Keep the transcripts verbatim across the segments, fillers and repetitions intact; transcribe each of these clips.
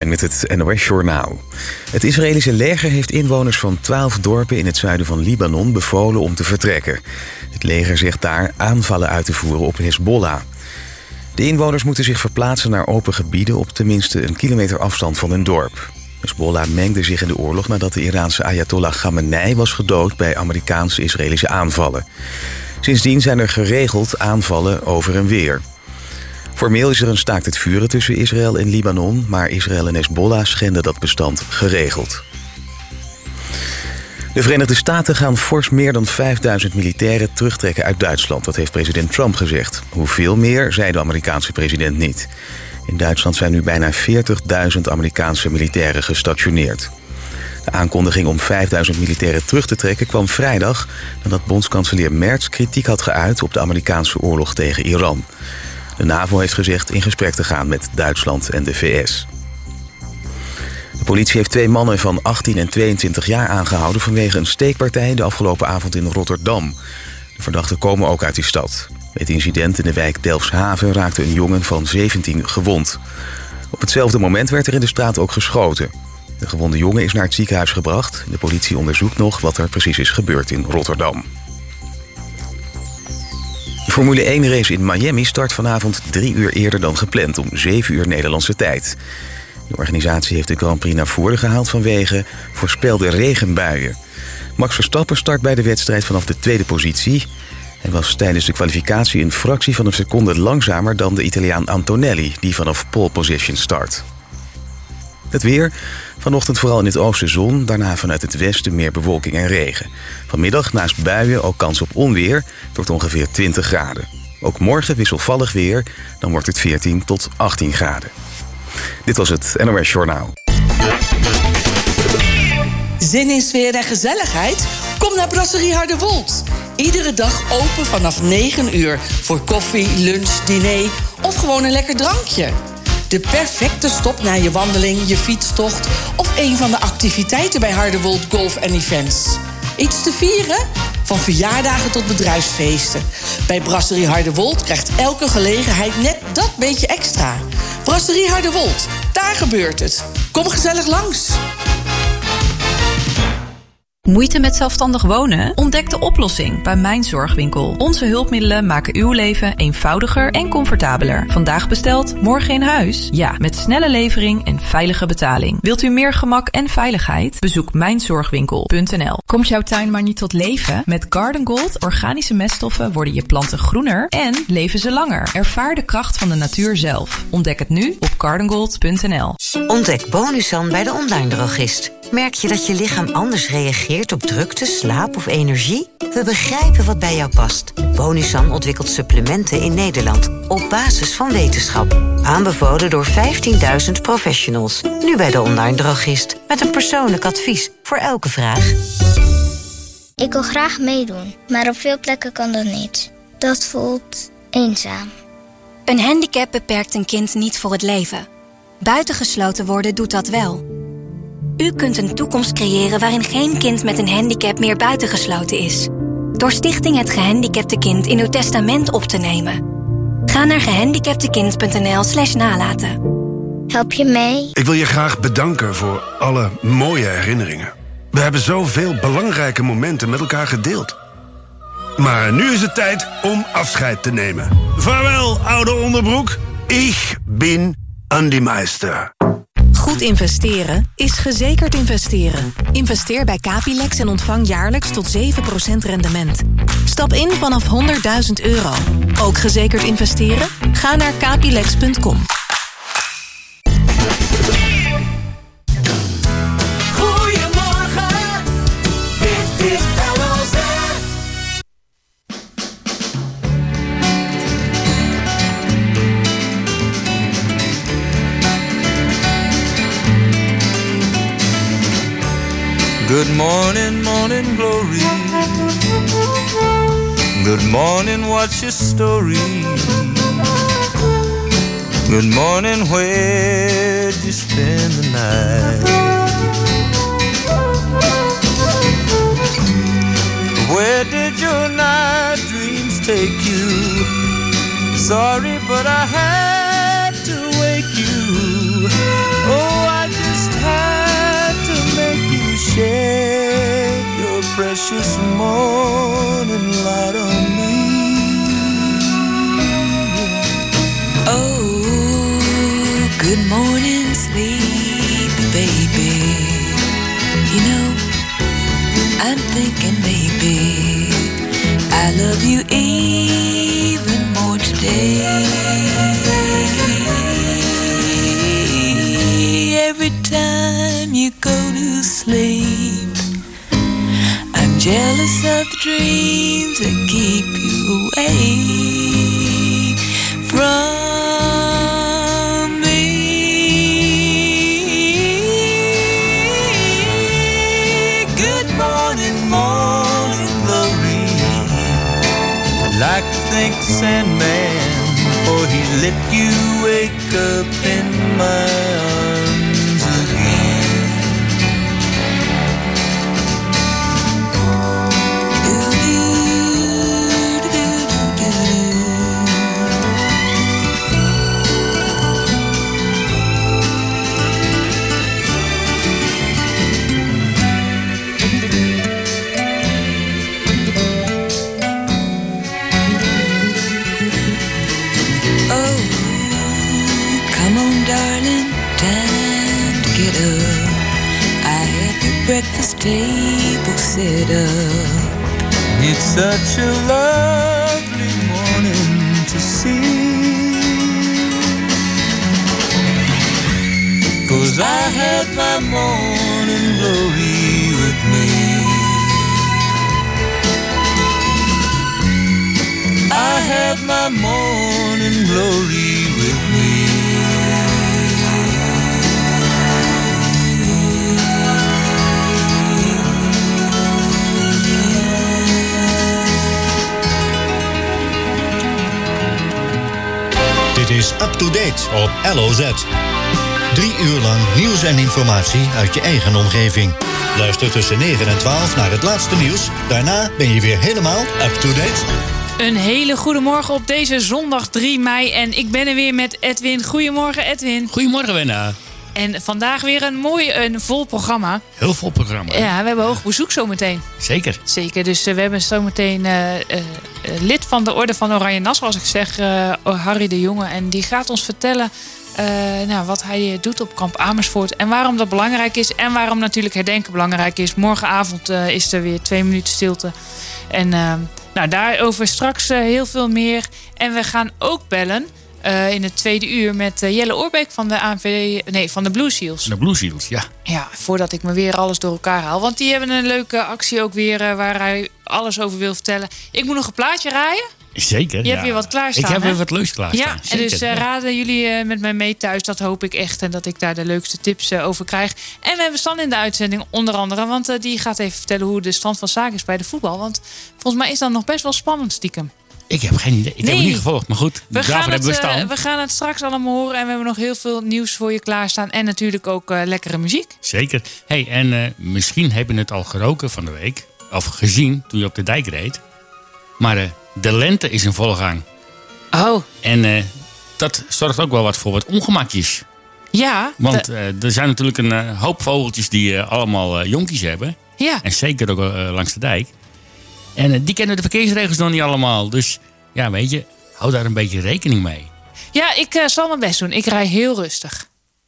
Klein met het N O S-journaal. Het Israëlische leger heeft inwoners van twaalf dorpen in het zuiden van Libanon bevolen om te vertrekken. Het leger zegt daar aanvallen uit te voeren op Hezbollah. De inwoners moeten zich verplaatsen naar open gebieden op tenminste een kilometer afstand van hun dorp. Hezbollah mengde zich in de oorlog nadat de Iraanse Ayatollah Khamenei was gedood bij Amerikaanse Israëlische aanvallen. Sindsdien zijn er geregeld aanvallen over en weer. Formeel is er een staakt het vuren tussen Israël en Libanon, maar Israël en Hezbollah schenden dat bestand geregeld. De Verenigde Staten gaan fors meer dan vijfduizend militairen terugtrekken uit Duitsland. Dat heeft president Trump gezegd. Hoeveel meer, zei de Amerikaanse president niet. In Duitsland zijn nu bijna veertigduizend Amerikaanse militairen gestationeerd. De aankondiging om vijfduizend militairen terug te trekken kwam vrijdag nadat bondskanselier Merz kritiek had geuit op de Amerikaanse oorlog tegen Iran. De NAVO heeft gezegd in gesprek te gaan met Duitsland en de V S. De politie heeft twee mannen van achttien en tweeëntwintig jaar aangehouden vanwege een steekpartij de afgelopen avond in Rotterdam. De verdachten komen ook uit die stad. Bij het incident in de wijk Delfshaven raakte een jongen van zeventien gewond. Op hetzelfde moment werd er in de straat ook geschoten. De gewonde jongen is naar het ziekenhuis gebracht. De politie onderzoekt nog wat er precies is gebeurd in Rotterdam. De Formule één race in Miami start vanavond drie uur eerder dan gepland, om zeven uur Nederlandse tijd. De organisatie heeft de Grand Prix naar voren gehaald vanwege voorspelde regenbuien. Max Verstappen start bij de wedstrijd vanaf de tweede positie. Hij was tijdens de kwalificatie een fractie van een seconde langzamer dan de Italiaan Antonelli, die vanaf pole position start. Het weer. Vanochtend vooral in het oosten zon, daarna vanuit het westen meer bewolking en regen. Vanmiddag naast buien ook kans op onweer, het wordt ongeveer twintig graden. Ook morgen wisselvallig weer, dan wordt het veertien tot achttien graden. Dit was het N O S Journaal. Zin in sfeer en gezelligheid? Kom naar Brasserie Harderwold. Iedere dag open vanaf negen uur voor koffie, lunch, diner of gewoon een lekker drankje. De perfecte stop na je wandeling, je fietstocht of een van de activiteiten bij Harderwold Golf en Events. Iets te vieren? Van verjaardagen tot bedrijfsfeesten. Bij Brasserie Harderwold krijgt elke gelegenheid net dat beetje extra. Brasserie Harderwold, daar gebeurt het. Kom gezellig langs. Moeite met zelfstandig wonen? Ontdek de oplossing bij Mijn Zorgwinkel. Onze hulpmiddelen maken uw leven eenvoudiger en comfortabeler. Vandaag besteld, morgen in huis? Ja, met snelle levering en veilige betaling. Wilt u meer gemak en veiligheid? Bezoek mijn zorgwinkel punt n l. Komt jouw tuin maar niet tot leven? Met Garden Gold organische meststoffen worden je planten groener en leven ze langer. Ervaar de kracht van de natuur zelf. Ontdek het nu op garden gold punt n l. Ontdek Bonusan bij de online drogist. Merk je dat je lichaam anders reageert op drukte, slaap of energie? We begrijpen wat bij jou past. Bonusan ontwikkelt supplementen in Nederland op basis van wetenschap. Aanbevolen door vijftienduizend professionals. Nu bij de online drogist. Met een persoonlijk advies voor elke vraag. Ik wil graag meedoen, maar op veel plekken kan dat niet. Dat voelt eenzaam. Een handicap beperkt een kind niet voor het leven. Buitengesloten worden doet dat wel. U kunt een toekomst creëren waarin geen kind met een handicap meer buitengesloten is. Door Stichting Het Gehandicapte Kind in uw testament op te nemen. Ga naar gehandicaptekind punt n l slash nalaten. Help je mee? Ik wil je graag bedanken voor alle mooie herinneringen. We hebben zoveel belangrijke momenten met elkaar gedeeld. Maar nu is het tijd om afscheid te nemen. Vaarwel, oude onderbroek. Ik ben Andy Meister. Goed investeren is gezekerd investeren. Investeer bij Capilex en ontvang jaarlijks tot zeven procent rendement. Stap in vanaf honderdduizend euro. Ook gezekerd investeren? Ga naar capilex punt com. Goedemorgen, dit is L O Z. Good morning, morning glory. Good morning, what's your story? Good morning, where'd you spend the night? Where did your night dreams take you? Sorry, but I had to wake you. Oh, I sleepy, baby. You know, I'm thinking maybe I love you even more today. Every time you go to sleep, I'm jealous of the dreams that keep you away from me. Good morning, morning glory. I'd like to thank the Sandman for he let you wake up in my arms again. Breakfast table set up. It's such a lovely morning to see, 'cause I had my morning glory with me. I had my morning glory with me. Dit is Up to Date op L O Z. Drie uur lang nieuws en informatie uit je eigen omgeving. Luister tussen negen en twaalf naar het laatste nieuws. Daarna ben je weer helemaal up to date. Een hele goede morgen op deze zondag drie mei. En ik ben er weer met Edwin. Goedemorgen, Edwin. Goedemorgen, Wenna. En vandaag weer een mooi, een vol programma. Heel vol programma. Hè? Ja, we hebben hoog bezoek zometeen. Zeker. Zeker, dus uh, we hebben zometeen uh, uh, lid van de Orde van Oranje Nassau, als ik zeg, uh, Harry de Jonge. En die gaat ons vertellen uh, nou, wat hij doet op kamp Amersfoort. En waarom dat belangrijk is. En waarom natuurlijk herdenken belangrijk is. Morgenavond uh, is er weer twee minuten stilte. En uh, nou, daarover straks uh, heel veel meer. En we gaan ook bellen. Uh, in het tweede uur met uh, Jelle Oorbeek van de A N V D, nee, van de Blue Seals. De Blue Seals, ja. Ja, voordat ik me weer alles door elkaar haal. Want die hebben een leuke actie ook weer uh, waar hij alles over wil vertellen. Ik moet nog een plaatje raaien. Zeker, Je ja. hebt weer wat klaarstaan. Ik heb hè? weer wat leuks klaarstaan. Ja, Zeker, en dus uh, ja. raden jullie uh, met mij mee thuis. Dat hoop ik echt. En dat ik daar de leukste tips uh, over krijg. En we hebben Stan in de uitzending onder andere. Want uh, die gaat even vertellen hoe de stand van zaken is bij de voetbal. Want volgens mij is dat nog best wel spannend stiekem. Ik heb geen idee. Ik Nee. heb het niet gevolgd, maar goed. We gaan, daarvoor het, hebben we uh, staan. we gaan het straks allemaal horen. En we hebben nog heel veel nieuws voor je klaarstaan. En natuurlijk ook uh, lekkere muziek. Zeker. Hey, en uh, misschien heb je het al geroken van de week. Of gezien toen je op de dijk reed. Maar uh, de lente is in volle gang. Oh. En uh, dat zorgt ook wel wat voor wat ongemakjes. Ja. Want de... uh, er zijn natuurlijk een uh, hoop vogeltjes die uh, allemaal uh, jonkies hebben. Ja. En zeker ook uh, langs de dijk. En uh, die kennen de verkeersregels nog niet allemaal. Dus ja, weet je, hou daar een beetje rekening mee. Ja, ik uh, zal mijn best doen. Ik rij heel rustig.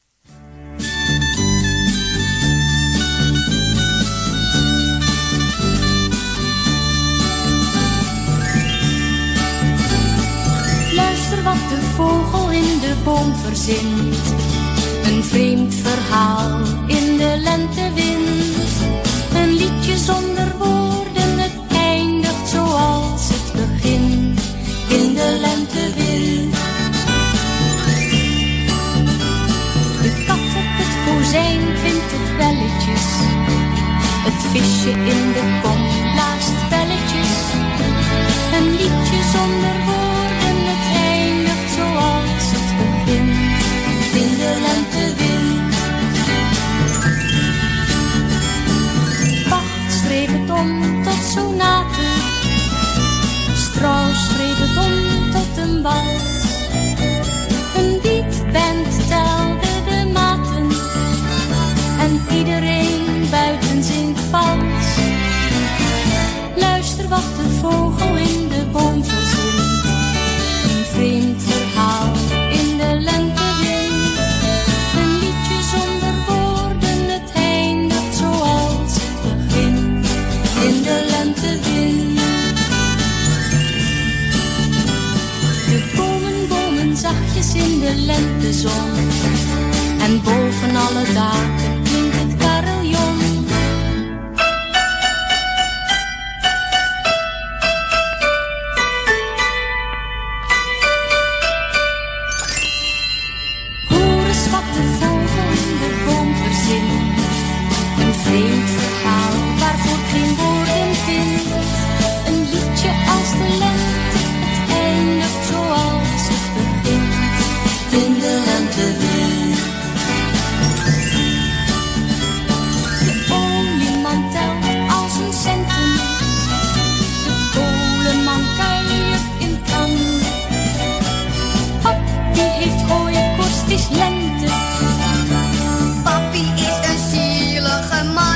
Luister wat de vogel in de boom verzint. Een vreemd verhaal in de lentewind. Een liedje zonder woorden, het eindigt zoals het begint. In de lentewind. De kat op het kozijn vindt het belletjes. Het visje in de kom blaast belletjes. Een liedje zonder woorden, het eindigt zoals het begint. In de lentewind. Bach schreef het om tot sonate. Strauss schreef het om tot een wals. Een beatband telde de maten. En iedereen buiten zingt vals. Luister wat de vogel in de boom verzint. Een vreemd verhaal in de lentewind. Een liedje lentezon. En boven alle daken klinkt het carillon. Hoor eens wat de vogel in de boom verzint. Een vreemd verhaal waarvoor ik geen woorden vind. Een liedje als de lente, het eindigt zoals het begint. In de lentewind. De olieman telt als een centen. De kolenman kuiert in kan. Pap, die heeft hooikoorts, het is lente. Papi is een zielige man.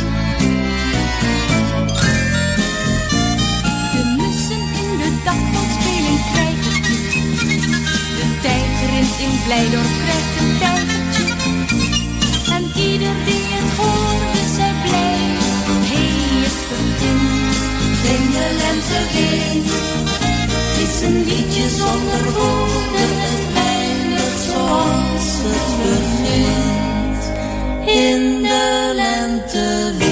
De mussen in de daklotspeling krijgen het. De tijger in Blijdorp krijgt een tijgertje. En ieder die het hoorde zei blij. Hey, het begint in de lentewind. Het is een liedje zonder woorden. Het eindigt zoals het begint. In de lentewind.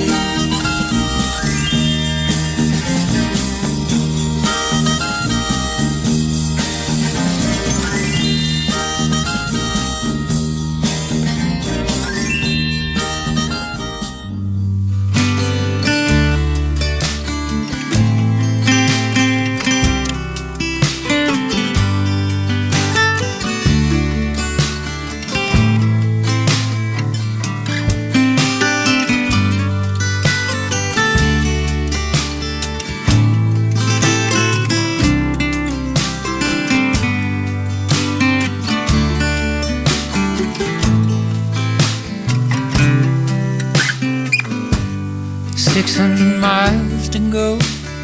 Six hundred miles to go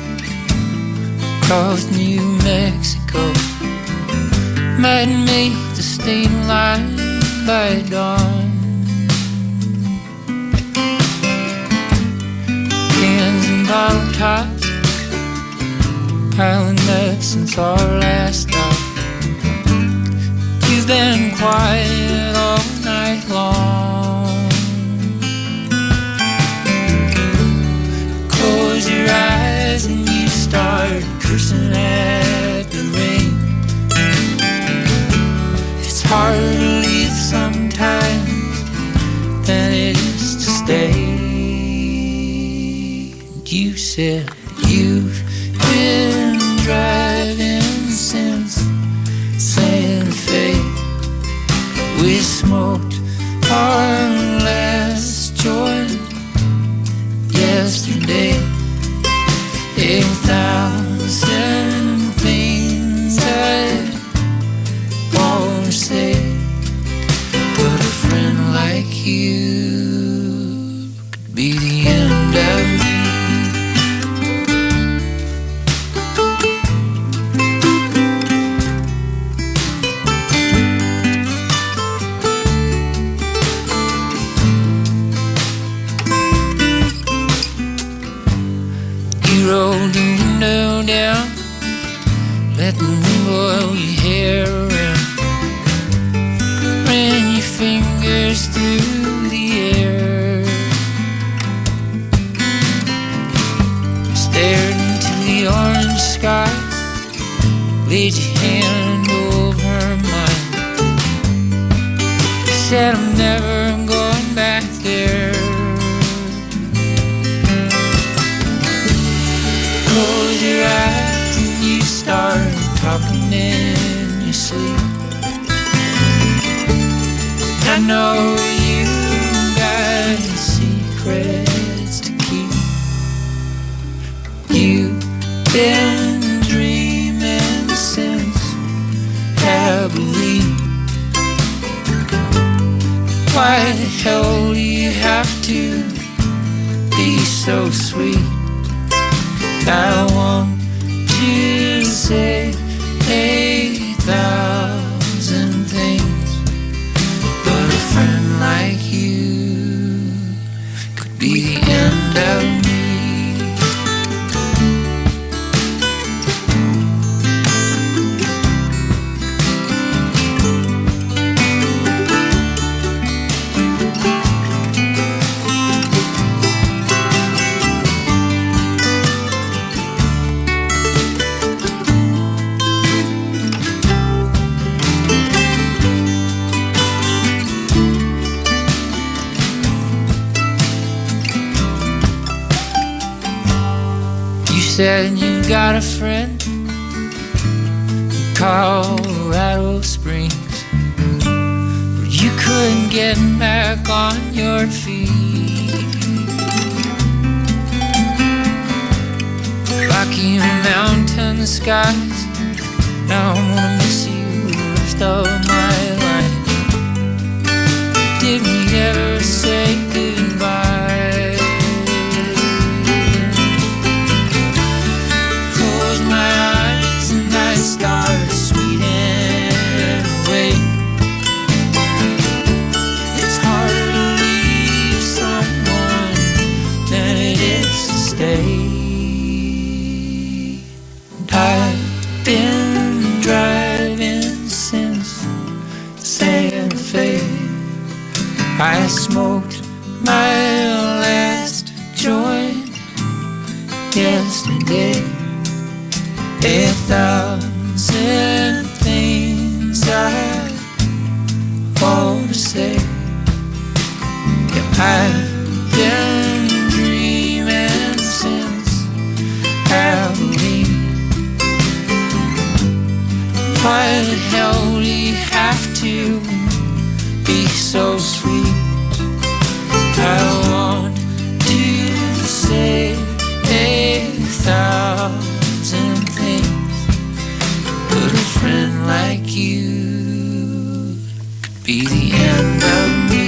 across New Mexico. Might make the state line by dawn. Cans and bottle tops, piling up since our last stop. You've been quiet all night long. Close your eyes and you start cursing at the rain. It's harder to leave sometimes than it is to stay. You said you've been driving since Santa Fe. We smoked our last joint yesterday. A thousand things I wanna say, but a friend like you could be the end of me. Roll the window down, let the wind blow your hair around, run your fingers through the air, stared into the orange sky, laid your hand over mine, said I'm never going back there. Close your eyes and you start talking in your sleep. I know you got secrets to keep. You've been dreaming since Halloween. Why the hell do you have to be so sweet? I want to say a thousand things, but a friend like you could be the end of me. said you got a friend in Colorado Springs, but you couldn't get back on your feet. Rocky Mountain skies, now I'm gonna miss you the rest of my life. Did we ever say goodbye? Close my eyes and I start sweeting away. It's harder to leave someone than it is to stay. I've been driving since Santa Fe. I smoked my last joint yesterday. A thousand things I want to say. Yeah, I've been dreaming since Halloween. Why the hell do you have to be so sweet? I want to say a thousand things, but a friend like you could be the end of me.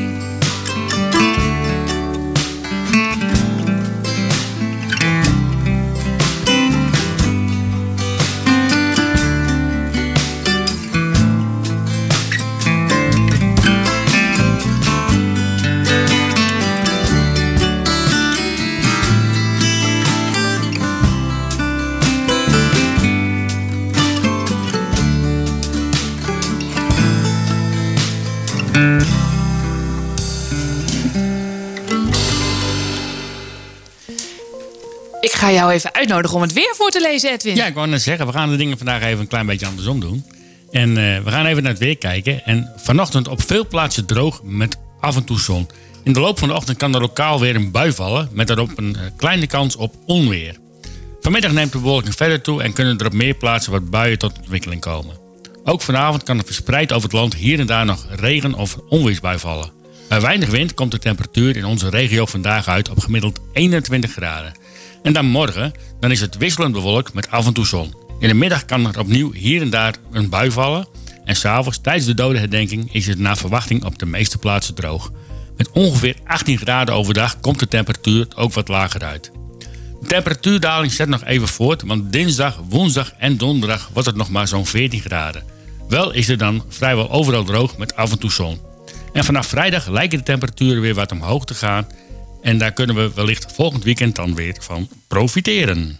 Ik ga jou even uitnodigen om het weer voor te lezen, Edwin. Ja, ik wou net zeggen, we gaan de dingen vandaag even een klein beetje andersom doen. En uh, we gaan even naar het weer kijken. En vanochtend op veel plaatsen droog met af en toe zon. In de loop van de ochtend kan er lokaal weer een bui vallen, met daarop een uh, kleine kans op onweer. Vanmiddag neemt de bewolking verder toe en kunnen er op meer plaatsen wat buien tot ontwikkeling komen. Ook vanavond kan er verspreid over het land hier en daar nog regen of onweersbui vallen. Bij weinig wind komt de temperatuur in onze regio vandaag uit op gemiddeld eenentwintig graden. En dan morgen, dan is het wisselend bewolkt met af en toe zon. In de middag kan er opnieuw hier en daar een bui vallen. En s'avonds, tijdens de dodenherdenking, is het naar verwachting op de meeste plaatsen droog. Met ongeveer achttien graden overdag komt de temperatuur ook wat lager uit. De temperatuurdaling zet nog even voort, want dinsdag, woensdag en donderdag wordt het nog maar zo'n veertien graden. Wel is er dan vrijwel overal droog met af en toe zon. En vanaf vrijdag lijken de temperaturen weer wat omhoog te gaan. En daar kunnen we wellicht volgend weekend dan weer van profiteren.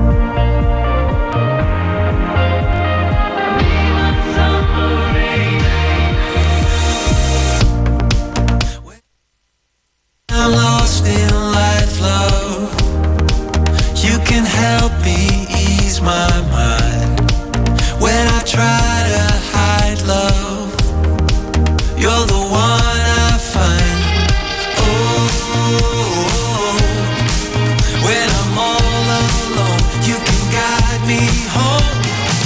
I'm lost in life, love. You can help me ease my mind. When I try to hide love, you're the one I find. Oh, when I'm all alone, you can guide me home.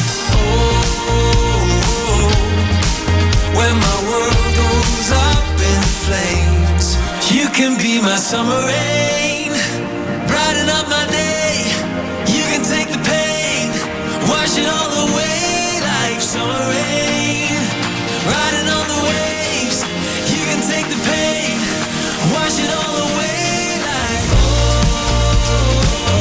Oh, when my world goes up in flames, you can be my summer rain, brighten up my day. You can take the pain, wash it all away like summer rain, riding on the waves. You can take the pain, wash it all away like oh,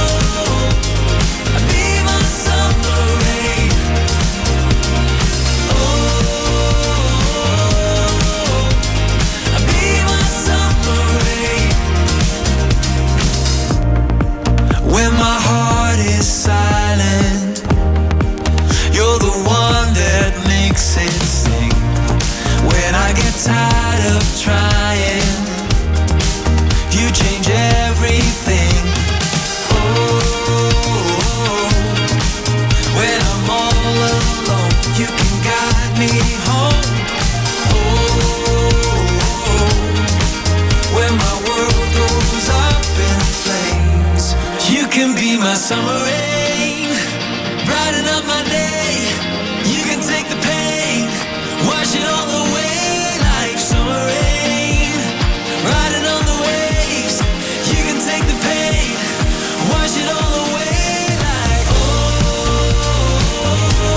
be my summer rain. Oh, be my summer rain. When my heart is silent, summer rain. Brighten up my day. You can take the pain, wash it all away like summer rain. Riding on the waves. You can take the pain, wash it all away like oh.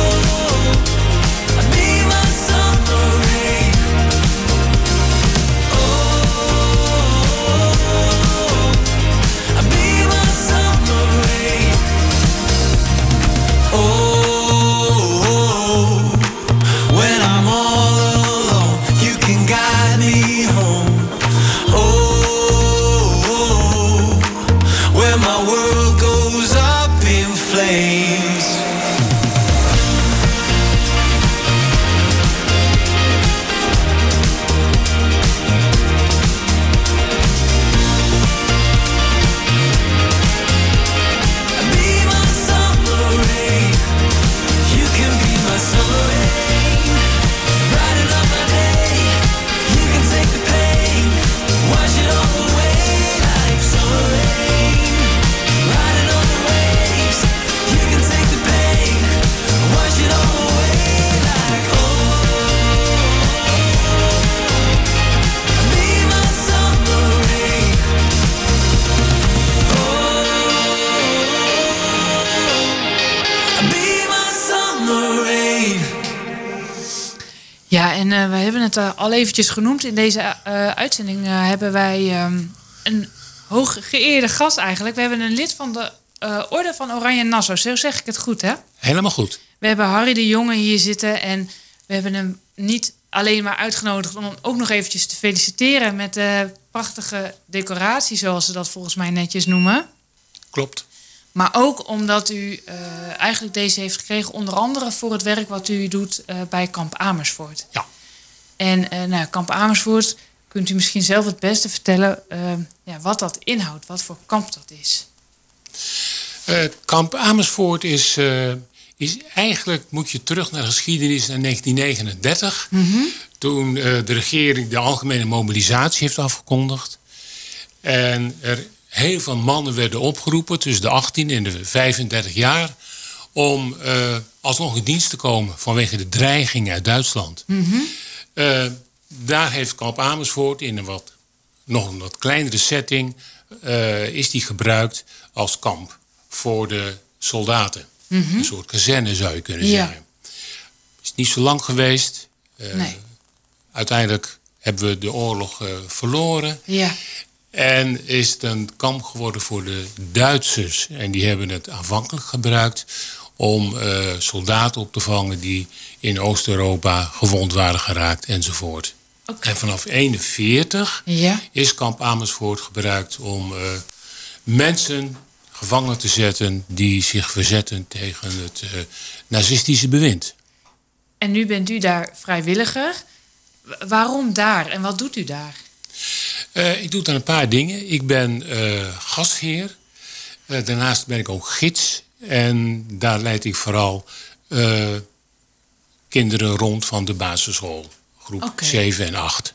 I need my summer rain. I need my summer rain. Oh, when I'm all alone, you can guide me home. Oh, when my world goes up in flames. Be my summer rain. You can be my summer rain. Brighten up my day. You can take the pain, wash it all away like summer rain. Riding on the waves. You can take the pain, wash it all away like oh. Be my summer rain. Be my summer rain. Ja, en uh, we hebben het uh, al eventjes genoemd. In deze uh, uitzending uh, hebben wij um, een hooggeëerde gast eigenlijk. We hebben een lid van de uh, Orde van Oranje Nassau. Zo zeg ik het goed, hè? Helemaal goed. We hebben Harry de Jonge hier zitten. En we hebben hem niet alleen maar uitgenodigd om hem ook nog eventjes te feliciteren met de prachtige decoratie, zoals ze dat volgens mij netjes noemen. Klopt. Maar ook omdat u uh, eigenlijk deze heeft gekregen, onder andere voor het werk wat u doet uh, bij Kamp Amersfoort. Ja. En uh, nou, Kamp Amersfoort, kunt u misschien zelf het beste vertellen uh, ja, wat dat inhoudt, wat voor kamp dat is? Uh, kamp Amersfoort is, uh, is eigenlijk, moet je terug naar de geschiedenis, naar negentien negenendertig. Mm-hmm. Toen uh, de regering de algemene mobilisatie heeft afgekondigd. En er heel veel mannen werden opgeroepen tussen de achttien en de vijfendertig jaar om uh, alsnog in dienst te komen vanwege de dreiging uit Duitsland. Mm-hmm. Uh, daar heeft Kamp Amersfoort in een wat, nog een wat kleinere setting uh, is die gebruikt als kamp voor de soldaten. Mm-hmm. Een soort kazerne zou je kunnen Ja. zeggen. Is niet zo lang geweest. Uh, Nee. Uiteindelijk hebben we de oorlog uh, verloren. Ja. En is het een kamp geworden voor de Duitsers. En die hebben het aanvankelijk gebruikt om uh, soldaten op te vangen die in Oost-Europa gewond waren geraakt enzovoort. Okay. En vanaf eenenveertig Ja. is kamp Amersfoort gebruikt om uh, mensen gevangen te zetten die zich verzetten tegen het uh, nazistische bewind. En nu bent u daar vrijwilliger. W- waarom daar en wat doet u daar? Uh, ik doe dan een paar dingen. Ik ben uh, gastheer. Uh, daarnaast ben ik ook gids. En daar leid ik vooral uh, kinderen rond van de basisschool. Groep Oké. zeven en acht.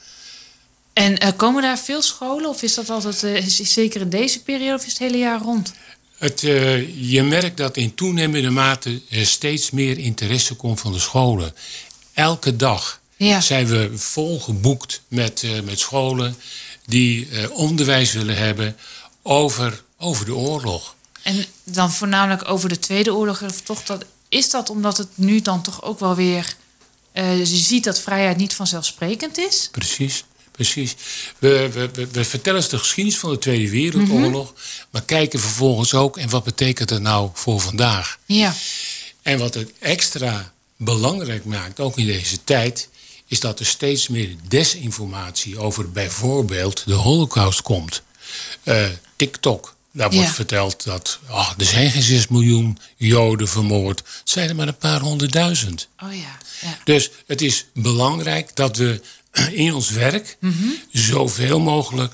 En uh, komen daar veel scholen? Of is dat altijd uh, is- is zeker in deze periode of is het hele jaar rond? Het, uh, je merkt dat in toenemende mate er steeds meer interesse komt van de scholen. Elke dag Ja. zijn we volgeboekt met, uh, met scholen die uh, onderwijs willen hebben over, over de oorlog. En dan voornamelijk over de Tweede Oorlog. Of toch dat, is dat omdat het nu dan toch ook wel weer... Uh, je ziet dat vrijheid niet vanzelfsprekend is? Precies, precies. We, we, we, we vertellen eens de geschiedenis van de Tweede Wereldoorlog... maar kijken vervolgens ook... en wat betekent het nou voor vandaag? Ja. En wat het extra belangrijk maakt, ook in deze tijd... is dat er steeds meer desinformatie over bijvoorbeeld de Holocaust komt. Uh, TikTok, daar wordt Ja. verteld dat... Oh, er zijn geen zes miljoen Joden vermoord. Het zijn er maar een paar honderdduizend. Oh ja. ja. Dus het is belangrijk dat we in ons werk Mhm. zoveel mogelijk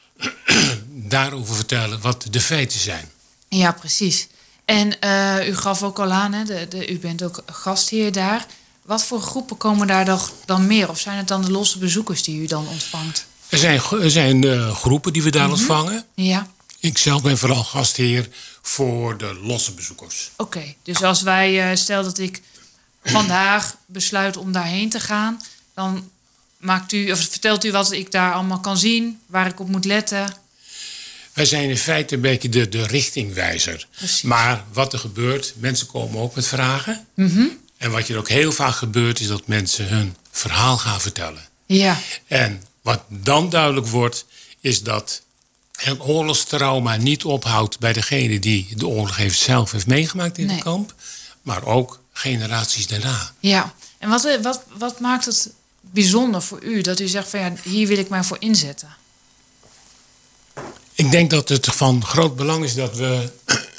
daarover vertellen wat de feiten zijn. Ja, precies. En uh, u gaf ook al aan, hè, de, de, u bent ook gastheer daar. Wat voor groepen komen daar dan, dan meer? Of zijn het dan de losse bezoekers die u dan ontvangt? Er zijn, er zijn uh, groepen die we daar Mhm. ontvangen. Ja. Ik zelf ben vooral gastheer voor de losse bezoekers. Oké, okay, dus als wij, uh, stel dat ik vandaag besluit om daarheen te gaan, dan maakt u, of vertelt u wat ik daar allemaal kan zien, waar ik op moet letten. Wij zijn in feite een beetje de, de richtingwijzer. Precies. Maar wat er gebeurt, mensen komen ook met vragen. Mm-hmm. En wat er ook heel vaak gebeurt, is dat mensen hun verhaal gaan vertellen. Ja. En wat dan duidelijk wordt, is dat een oorlogstrauma niet ophoudt bij degene die de oorlog heeft zelf heeft meegemaakt in nee. het kamp. Maar ook generaties daarna. Ja, en wat, wat, wat maakt het bijzonder voor u dat u zegt van ja, hier wil ik mij voor inzetten? Ik denk dat het van groot belang is dat we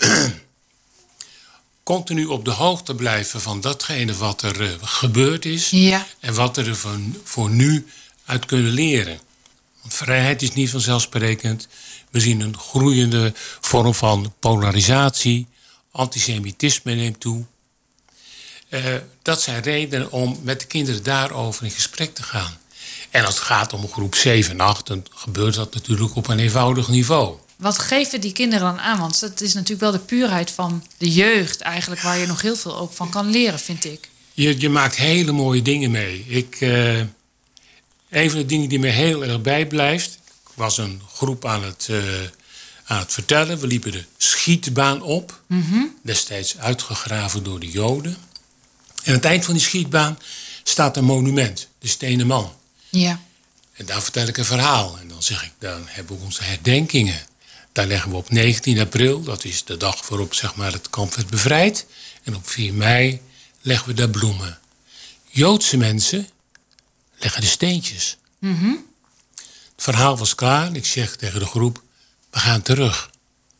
continu op de hoogte blijven van datgene wat er uh, gebeurd is. Ja. En wat er voor, voor nu uit kunnen leren. Want vrijheid is niet vanzelfsprekend. We zien een groeiende vorm van polarisatie. Antisemitisme neemt toe. Uh, dat zijn redenen om met de kinderen daarover in gesprek te gaan. En als het gaat om groep zeven en acht, dan gebeurt dat natuurlijk op een eenvoudig niveau. Wat geven die kinderen dan aan? Want dat is natuurlijk wel de puurheid van de jeugd eigenlijk, waar je nog heel veel ook van kan leren, vind ik. Je, je maakt hele mooie dingen mee. Ik, uh, een van de dingen die me heel erg bijblijft, ik was een groep aan het, uh, aan het vertellen. We liepen de schietbaan op, Mm-hmm. destijds uitgegraven door de Joden. En aan het eind van die schietbaan staat een monument, de Stenen Man. Ja. En daar vertel ik een verhaal. En dan zeg ik, dan hebben we onze herdenkingen. Daar leggen we op negentien april, dat is de dag waarop zeg maar, het kamp werd bevrijd. En op vier mei leggen we daar bloemen. Joodse mensen leggen de steentjes. Mm-hmm. Het verhaal was klaar. Ik zeg tegen de groep, we gaan terug.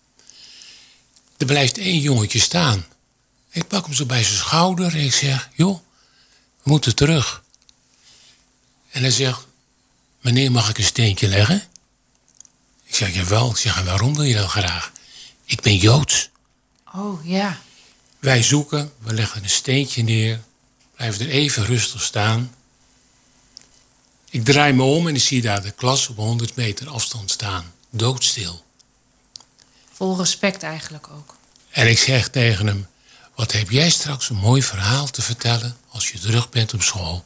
Er blijft één jongetje staan. Ik pak hem zo bij zijn schouder en ik zeg, joh, we moeten terug. En hij zegt, meneer, mag ik een steentje leggen? Ik zeg, jawel. Ik zeg, en waarom wil je dan graag? Ik ben Joods. Oh, ja. Wij zoeken, we leggen een steentje neer, blijven er even rustig staan. Ik draai me om en ik zie daar de klas op honderd meter afstand staan. Doodstil. Vol respect eigenlijk ook. En ik zeg tegen hem, wat heb jij straks een mooi verhaal te vertellen als je terug bent op school?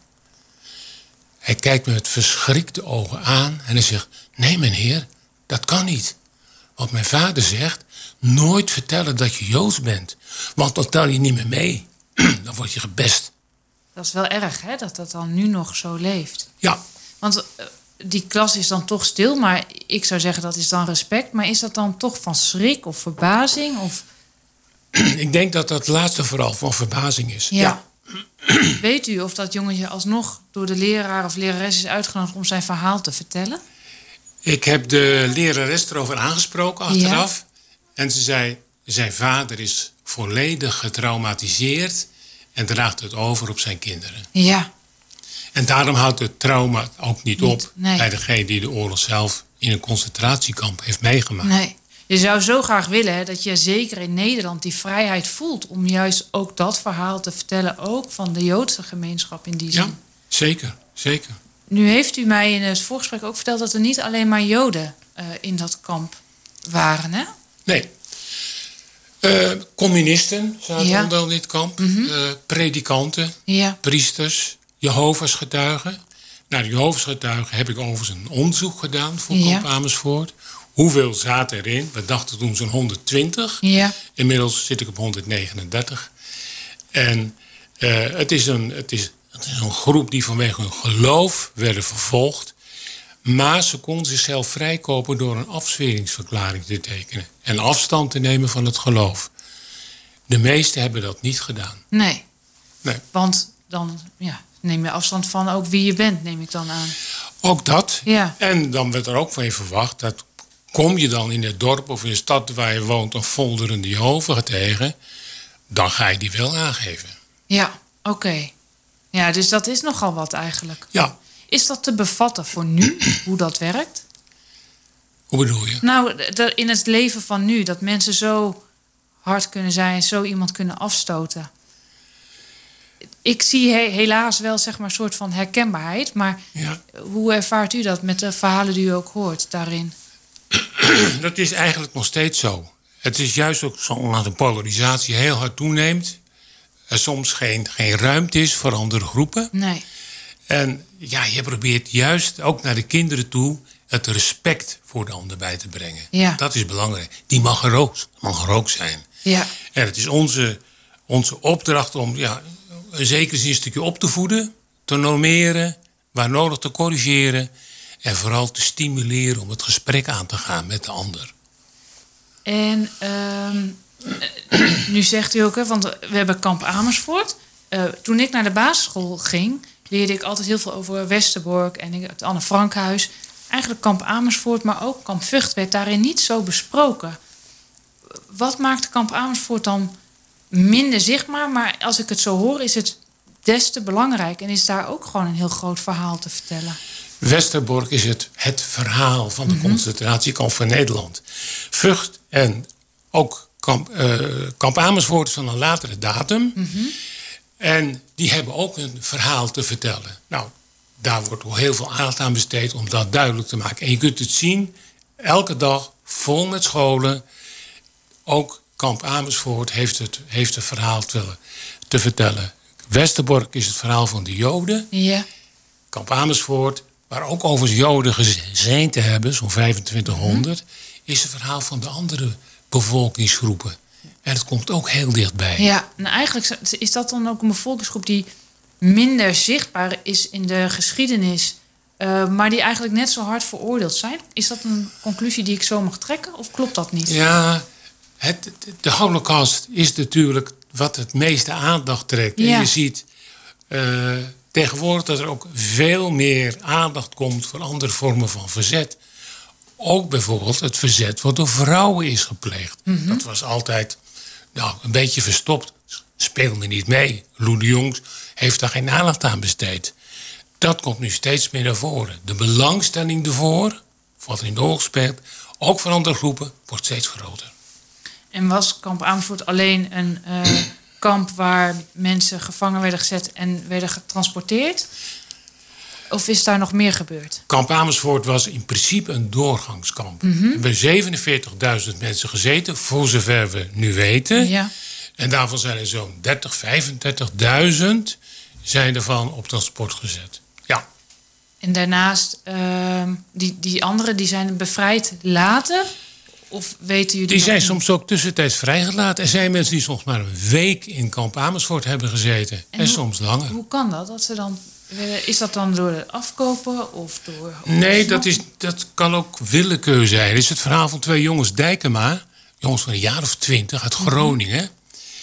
Hij kijkt me met verschrikte ogen aan en hij zegt, nee meneer, dat kan niet. Want mijn vader zegt, nooit vertellen dat je Joods bent. Want dan tel je niet meer mee. Dan word je gebest. Dat is wel erg, hè, dat dat dan nu nog zo leeft. Ja. Want uh, die klas is dan toch stil, maar ik zou zeggen dat is dan respect. Maar is dat dan toch van schrik of verbazing? Of... Ik denk dat dat laatste vooral van verbazing is. Ja. ja. Weet u of dat jongetje alsnog door de leraar of lerares is uitgenodigd om zijn verhaal te vertellen? Ik heb de lerares erover aangesproken achteraf. Ja. En ze zei, zijn vader is volledig getraumatiseerd en draagt het over op zijn kinderen. Ja. En daarom houdt het trauma ook niet, niet op nee. bij degene die de oorlog zelf in een concentratiekamp heeft meegemaakt. Nee. Je zou zo graag willen hè, dat je zeker in Nederland die vrijheid voelt om juist ook dat verhaal te vertellen, ook van de Joodse gemeenschap in die zin. Ja, zeker, zeker. Nu heeft u mij in het voorgesprek ook verteld dat er niet alleen maar Joden uh, in dat kamp waren, hè? Nee. Uh, communisten zaten ja. onder in dit kamp. Mm-hmm. Uh, predikanten, ja. priesters, Jehovah's getuigen. Naar de Jehovah's getuigen heb ik overigens een onderzoek gedaan voor ja. kamp Amersfoort. Hoeveel zaten erin? We dachten toen zo'n honderdtwintig. Ja. Inmiddels zit ik op honderdnegenendertig. En uh, het, is een, het, is, het is een groep die vanwege hun geloof werden vervolgd. Maar ze kon zichzelf vrijkopen door een afzweringsverklaring te tekenen. En afstand te nemen van het geloof. De meesten hebben dat niet gedaan. Nee. nee. Want dan ja, neem je afstand van ook wie je bent, neem ik dan aan. Ook dat. Ja. En dan werd er ook van je verwacht dat kom je dan in het dorp of in de stad waar je woont een folderende Jehovah tegen, dan ga je die wel aangeven. Ja, oké. Okay. Ja, dus dat is nogal wat eigenlijk. Ja. Is dat te bevatten voor nu, hoe dat werkt? Hoe bedoel je? Nou, in het leven van nu, dat mensen zo hard kunnen zijn, zo iemand kunnen afstoten. Ik zie he- helaas wel zeg maar een soort van herkenbaarheid, maar ja. hoe ervaart u dat met de verhalen die u ook hoort daarin? Dat is eigenlijk nog steeds zo. Het is juist ook zo dat de polarisatie heel hard toeneemt. Er soms geen, geen ruimte is voor andere groepen. Nee. En ja, je probeert juist ook naar de kinderen toe het respect voor de ander bij te brengen. Ja. Dat is belangrijk. Die mag er ook, mag er ook zijn. Ja. En het is onze, onze opdracht om ja, in zekere zin een stukje op te voeden, te normeren, waar nodig te corrigeren en vooral te stimuleren om het gesprek aan te gaan met de ander. En uh, nu zegt u ook, hè, want we hebben kamp Amersfoort. Uh, toen ik naar de basisschool ging, leerde ik altijd heel veel over Westerbork en het Anne Frankhuis. Eigenlijk kamp Amersfoort, maar ook kamp Vught werd daarin niet zo besproken. Wat maakt kamp Amersfoort dan minder zichtbaar? Maar als ik het zo hoor, is het des te belangrijk. En is daar ook gewoon een heel groot verhaal te vertellen. Westerbork is het, het verhaal van de mm-hmm. concentratiekamp van Nederland. Vught en ook kamp, uh, kamp Amersfoort van een latere datum. Mm-hmm. En die hebben ook een verhaal te vertellen. Nou, daar wordt al heel veel aandacht aan besteed om dat duidelijk te maken. En je kunt het zien, elke dag vol met scholen. Ook kamp Amersfoort heeft het, heeft het verhaal te, te vertellen. Westerbork is het verhaal van de Joden. Ja. Kamp Amersfoort, waar ook overigens Joden gezeten hebben, zo'n vijfentwintighonderd... Mm-hmm. is het verhaal van de andere bevolkingsgroepen. En het komt ook heel dichtbij. Ja, en eigenlijk is dat dan ook een bevolkingsgroep die minder zichtbaar is in de geschiedenis, Uh, maar die eigenlijk net zo hard veroordeeld zijn. Is dat een conclusie die ik zo mag trekken? Of klopt dat niet? Ja, het, de Holocaust is natuurlijk wat het meeste aandacht trekt. Ja. En je ziet uh, tegenwoordig dat er ook veel meer aandacht komt voor andere vormen van verzet. Ook bijvoorbeeld het verzet wat door vrouwen is gepleegd. Mm-hmm. Dat was altijd nou, een beetje verstopt. Speelde niet mee. Lou de Jong heeft daar geen aandacht aan besteed. Dat komt nu steeds meer naar voren. De belangstelling ervoor, wat er in de oorlog speelt, ook van andere groepen, wordt steeds groter. En was kamp Amersfoort alleen een uh, kamp waar mensen gevangen werden gezet en werden getransporteerd? Of is daar nog meer gebeurd? Kamp Amersfoort was in principe een doorgangskamp. Mm-hmm. Er hebben zevenenveertigduizend mensen gezeten, voor zover we nu weten. Ja. En daarvan zijn er zo'n dertig, vijfendertigduizend zijn ervan op transport gezet. Ja. En daarnaast, uh, die, die anderen die zijn bevrijd later? Of weten jullie? Die zijn niet? soms ook tussentijds vrijgelaten. Er zijn mensen die soms maar een week in kamp Amersfoort hebben gezeten. En, en hoe, soms langer. Hoe kan dat? Dat ze dan, is dat dan door het afkopen of door... Nee, dat, is, dat kan ook willekeur zijn. Het is het verhaal van twee jongens, Dijkema, jongens van een jaar of twintig uit Groningen, mm-hmm.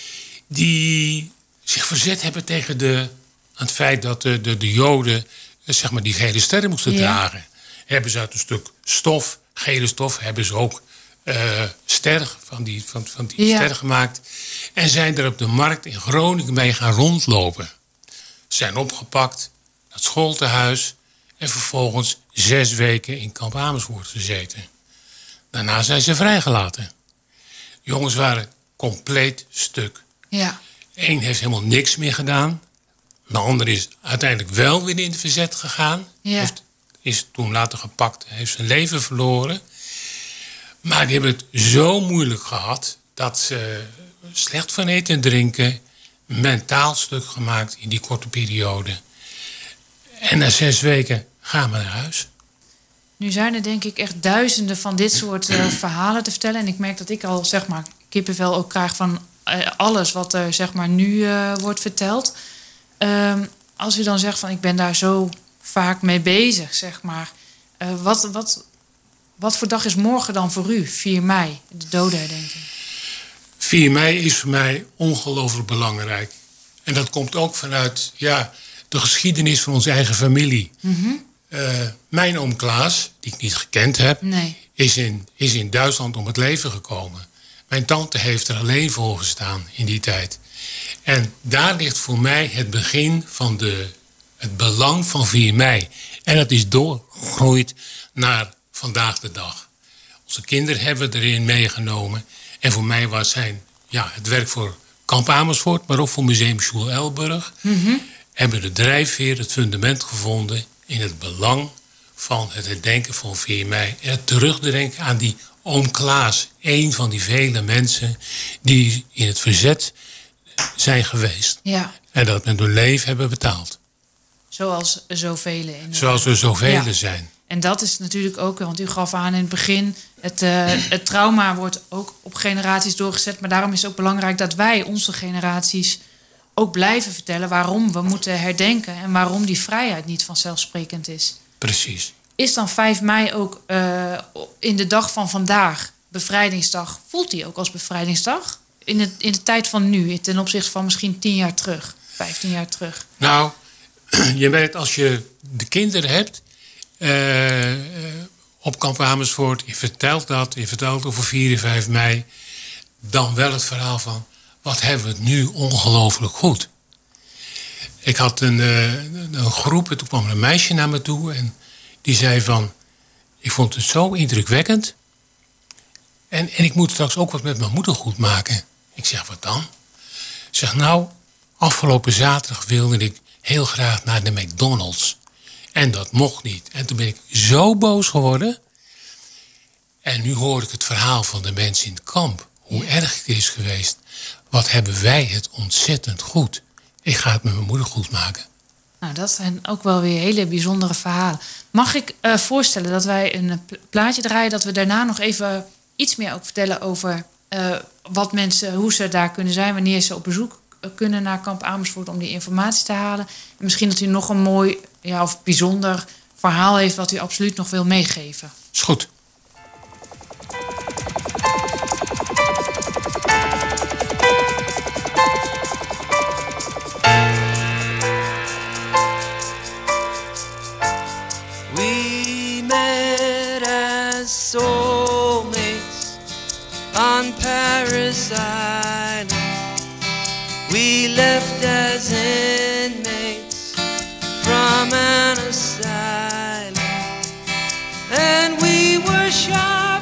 die zich verzet hebben tegen de, het feit dat de, de, de Joden zeg maar, die gele sterren moesten ja. dragen. Hebben ze uit een stuk stof, gele stof, hebben ze ook uh, ster van die, van, van die ja. ster gemaakt. En zijn er op de markt in Groningen mee gaan rondlopen. Zijn opgepakt, naar het schooltehuis en vervolgens zes weken in kamp Amersfoort gezeten. Daarna zijn ze vrijgelaten. Jongens waren compleet stuk. Ja. Eén heeft helemaal niks meer gedaan. De ander is uiteindelijk wel weer in het verzet gegaan. Ja. Heeft, is toen later gepakt, heeft zijn leven verloren. Maar die hebben het zo moeilijk gehad dat ze slecht van eten en drinken, mentaal stuk gemaakt in die korte periode. En na zes weken gaan we naar huis. Nu zijn er denk ik echt duizenden van dit soort uh, verhalen te vertellen. En ik merk dat ik al zeg maar kippenvel ook krijg van uh, alles wat er zeg maar nu uh, wordt verteld. Uh, als u dan zegt van ik ben daar zo vaak mee bezig, zeg maar. Uh, wat, wat, wat voor dag is morgen dan voor u, vier mei, de dodenherdenking? vier mei is voor mij ongelooflijk belangrijk. En dat komt ook vanuit ja, de geschiedenis van onze eigen familie. Mm-hmm. Uh, mijn oom Klaas, die ik niet gekend heb, nee. is, in, is in Duitsland om het leven gekomen. Mijn tante heeft er alleen voor gestaan in die tijd. En daar ligt voor mij het begin van de, het belang van vier mei. En dat is doorgegroeid naar vandaag de dag. Onze kinderen hebben we erin meegenomen. En voor mij was zijn, ja, het werk voor kamp Amersfoort, maar ook voor Museum Sjoerd-Elburg. Mm-hmm. Hebben de drijfveer, het fundament gevonden in het belang van het herdenken van vier mei. En het terugdenken aan die oom Klaas. Een van die vele mensen die in het verzet zijn geweest. Ja. En dat met hun leven hebben betaald. Zoals zoveel. In Zoals er zoveel ja. zijn. En dat is natuurlijk ook, want u gaf aan in het begin... Het, uh, het trauma wordt ook op generaties doorgezet. Maar daarom is het ook belangrijk dat wij, onze generaties... ook blijven vertellen waarom we moeten herdenken... en waarom die vrijheid niet vanzelfsprekend is. Precies. Is dan vijf mei ook uh, in de dag van vandaag, bevrijdingsdag... voelt die ook als bevrijdingsdag? In, het, in de tijd van nu, ten opzichte van misschien tien jaar terug, vijftien jaar terug. Nou, je merkt als je de kinderen hebt... Uh, uh, op kamp Amersfoort, je vertelt dat, je vertelt over vier en vijf mei... dan wel het verhaal van, wat hebben we het nu ongelooflijk goed. Ik had een, uh, een groep en toen kwam een meisje naar me toe... en die zei van, ik vond het zo indrukwekkend... en, en ik moet straks ook wat met mijn moeder goed maken. Ik zeg, wat dan? Ik zeg, nou, afgelopen zaterdag wilde ik heel graag naar de McDonald's... En dat mocht niet. En toen ben ik zo boos geworden. En nu hoor ik het verhaal van de mensen in het kamp. Hoe erg het is geweest. Wat hebben wij het ontzettend goed. Ik ga het met mijn moeder goed maken. Nou, dat zijn ook wel weer hele bijzondere verhalen. Mag ik uh, voorstellen dat wij een plaatje draaien... dat we daarna nog even iets meer ook vertellen over... Uh, wat mensen, hoe ze daar kunnen zijn... wanneer ze op bezoek kunnen naar kamp Amersfoort... om die informatie te halen. En misschien dat u nog een mooi... Ja, of bijzonder verhaal heeft wat u absoluut nog wil meegeven. Is goed. We met as soulmates on Paris Island. We left as inmates from an asylum, and we were sharp,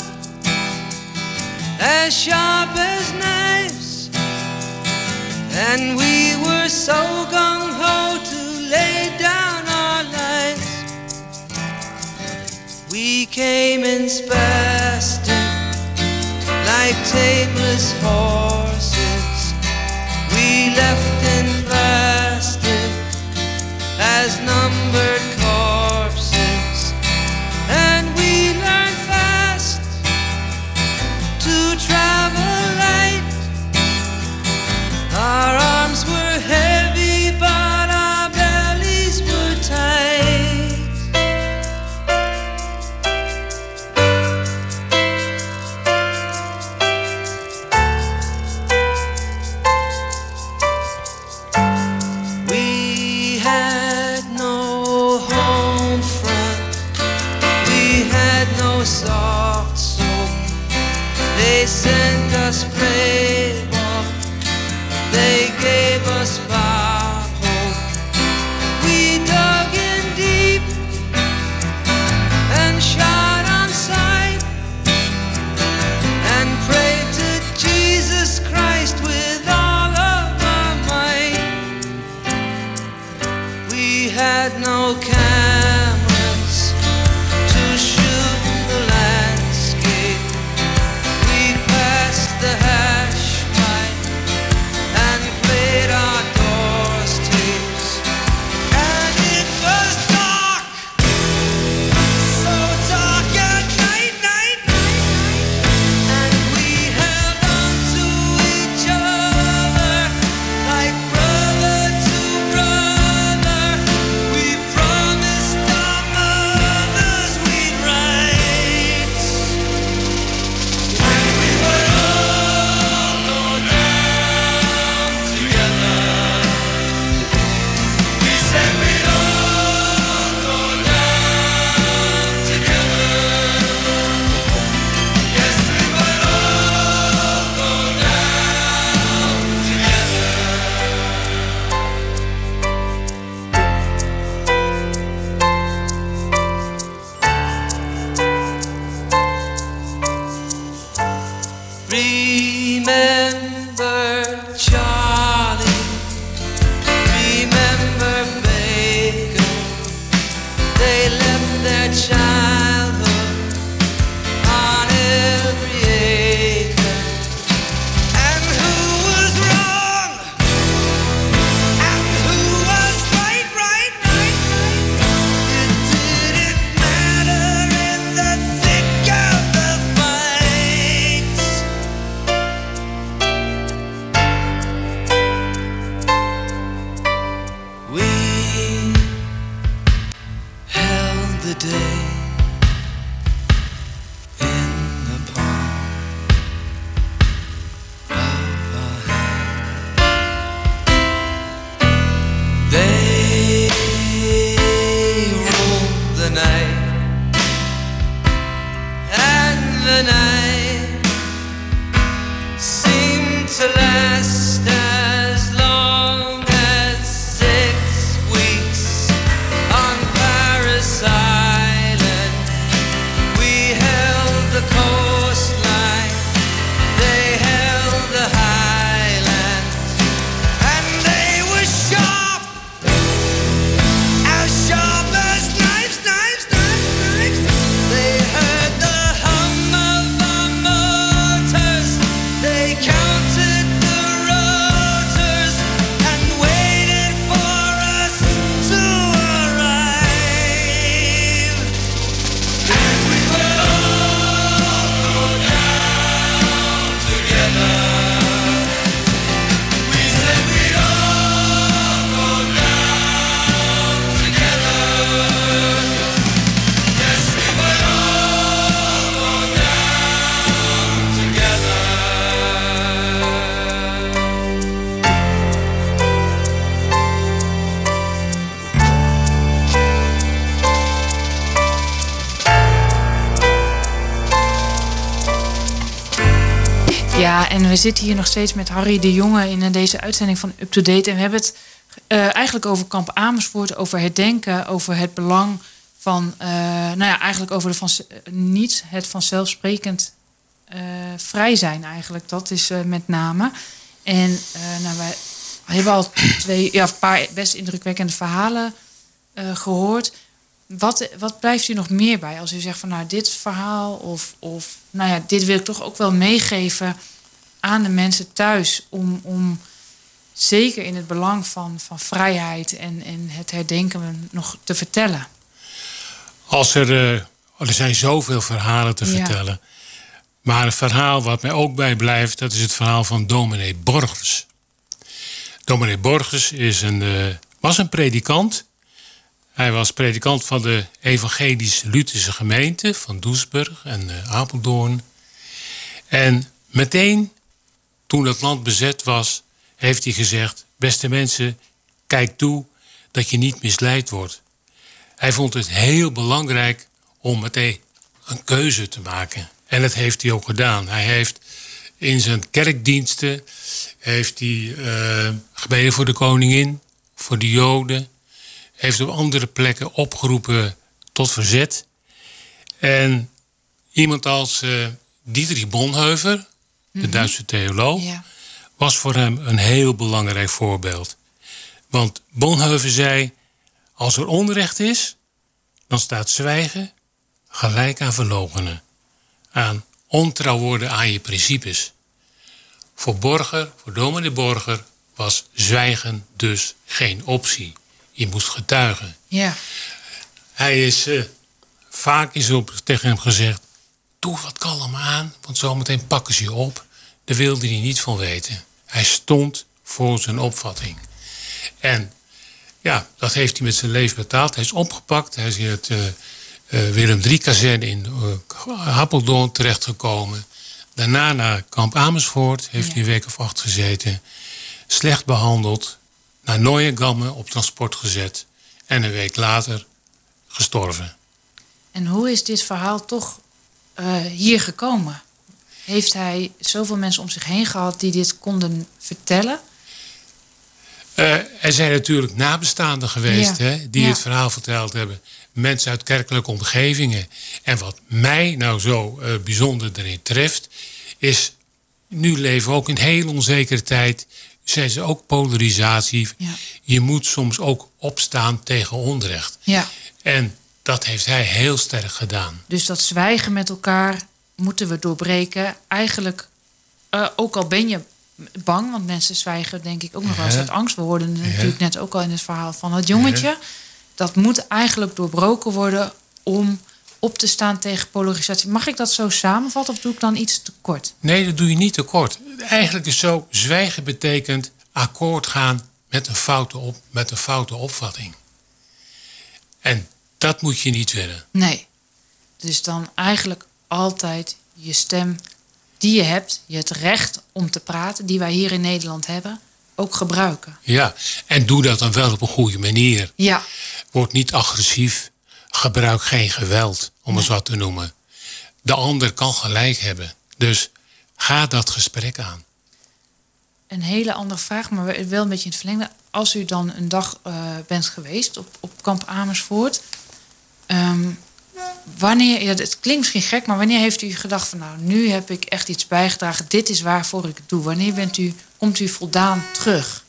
as sharp as knives, and we were so gung-ho to lay down our lives. We came in spastic, like tameless horses. We left in plastic as numbered corpses, and we learned fast to travel light. Our arms were heavy, but our bellies were tight. We had no home front, we had no soft soap. They sent us playboy, they gave us Bob Hope. We dug in deep and shot on sight, and prayed to Jesus Christ with all of our might. We had no cameras to shoot the landscape. We passed Ja, en we zitten hier nog steeds met Harry de Jonge in deze uitzending van Up to Date. En we hebben het uh, eigenlijk over Kamp Amersfoort, over herdenken, over het belang van, uh, nou ja, eigenlijk over de van, niet het vanzelfsprekend uh, vrij zijn eigenlijk. Dat is uh, met name. En uh, nou, wij hebben al twee, ja, een paar best indrukwekkende verhalen uh, gehoord. Wat, wat blijft u nog meer bij als u zegt van nou dit verhaal of, of nou ja, dit wil ik toch ook wel meegeven aan de mensen thuis om, om zeker in het belang van, van vrijheid en, en het herdenken nog te vertellen? Als er, uh, er zijn zoveel verhalen te ja. vertellen. Maar een verhaal wat mij ook bijblijft, dat is het verhaal van dominee Borgers. Dominee Borgers is een, uh, was een predikant. Hij was predikant van de evangelisch-Lutherse gemeente van Doesburg en uh, Apeldoorn. En meteen toen het land bezet was, heeft hij gezegd: beste mensen, kijk toe dat je niet misleid wordt. Hij vond het heel belangrijk om meteen een keuze te maken. En dat heeft hij ook gedaan. Hij heeft in zijn kerkdiensten heeft hij, uh, gebeden voor de koningin, voor de Joden. Heeft op andere plekken opgeroepen tot verzet. En iemand als uh, Dietrich Bonhoeffer, de mm-hmm. Duitse theoloog, ja. was voor hem een heel belangrijk voorbeeld. Want Bonhoeffer zei: als er onrecht is, dan staat zwijgen gelijk aan verloochenen. Aan ontrouw worden aan je principes. Voor Borger, voor dominee Borger, was zwijgen dus geen optie. Je moest getuigen. Ja. Hij is, uh, vaak is op tegen hem gezegd: doe wat kalm aan, want zometeen pakken ze je op. Daar wilde hij niet van weten. Hij stond voor zijn opvatting. En ja, dat heeft hij met zijn leven betaald. Hij is opgepakt. Hij is in het uh, uh, Willem drie-kazerne in uh, Apeldoorn terechtgekomen. Daarna naar kamp Amersfoort. Heeft ja. hij een week of acht gezeten. Slecht behandeld. Naar Neuengamme op transport gezet. En een week later gestorven. En hoe is dit verhaal toch uh, hier gekomen? Heeft hij zoveel mensen om zich heen gehad die dit konden vertellen? Uh, er zijn natuurlijk nabestaanden geweest, ja. hè, die ja. het verhaal verteld hebben. Mensen uit kerkelijke omgevingen. En wat mij nou zo uh, bijzonder erin treft, is: nu leven we ook in een heel onzekere tijd. Zijn ze ook polarisatie. Ja. Je moet soms ook opstaan tegen onrecht. Ja. En dat heeft hij heel sterk gedaan. Dus dat zwijgen met elkaar moeten we doorbreken. Eigenlijk, uh, ook al ben je bang, want mensen zwijgen denk ik ook nog wel eens uit angst. We hoorden ja. natuurlijk net ook al in het verhaal van het jongetje. Ja. Dat moet eigenlijk doorbroken worden om op te staan tegen polarisatie. Mag ik dat zo samenvatten of doe ik dan iets te kort? Nee, dat doe je niet te kort. Eigenlijk is zo: zwijgen betekent akkoord gaan met een foute, op, met een foute opvatting. En dat moet je niet willen. Nee. Dus dan eigenlijk altijd je stem die je hebt, je het recht om te praten, die wij hier in Nederland hebben, ook gebruiken. Ja, en doe dat dan wel op een goede manier. Ja. Word niet agressief. Gebruik geen geweld, om nee. eens wat te noemen. De ander kan gelijk hebben. Dus ga dat gesprek aan. Een hele andere vraag, maar wel een beetje in het verlengde. Als u dan een dag uh, bent geweest op, op kamp Amersfoort, Um, wanneer, ja, het klinkt misschien gek, maar wanneer heeft u gedacht van nou, nu heb ik echt iets bijgedragen, dit is waarvoor ik het doe? Wanneer bent u, komt u voldaan terug?